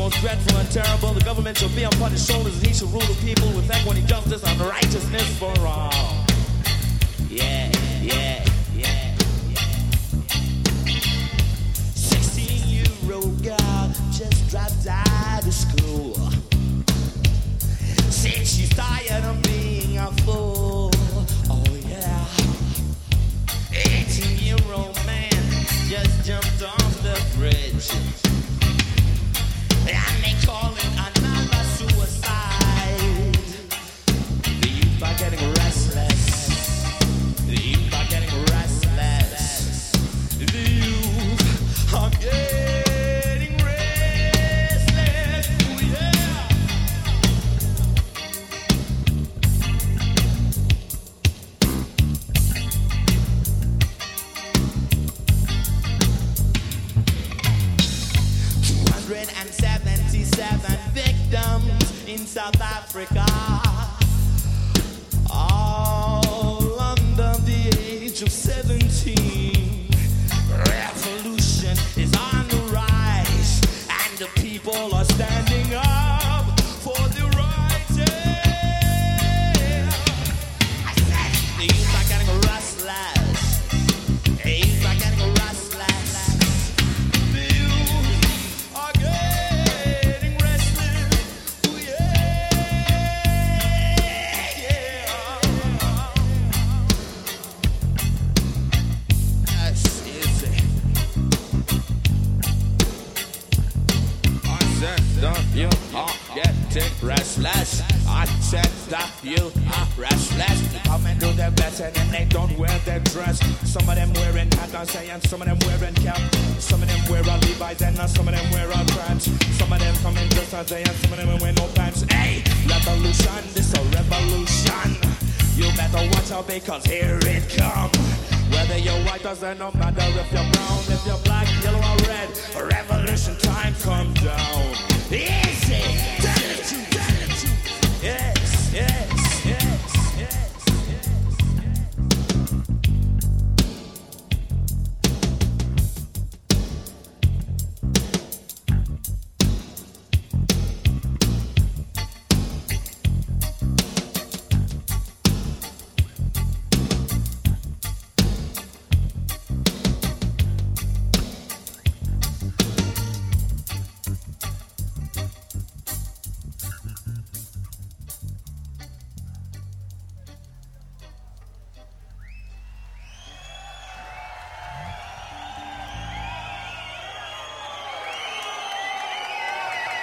most dreadful and terrible. The government shall be upon his shoulders, and he shall rule the people with equity, justice, and righteousness for all. Yeah, yeah, yeah, yeah. 16-year-old girl just dropped out of school. Said she's tired of being a fool. Oh yeah. 18-year-old man just jumped off the bridge. And they call it another suicide. The youth are getting restless. The youth are getting restless. The youth are getting restless. Oh yeah. And 77 victims in South Africa, all under the age of 17. Revolution is on the rise, and the people are standing up for the right. I said the youth are getting restless. The youth are getting restless. You are getting restless. I said that you are restless. They come and do their best and then they don't wear their dress. Some of them wearing hat and say, and some of them wearing cap. Some of them wear a Levi's and some of them wear a pants. Some of them come in just as they and some of them wear no pants. Hey, revolution, this a revolution. You better watch out because here it comes. Whether you're white doesn't no matter if you're brown, if you're black, yellow or red. Revolution time come down. Yeah.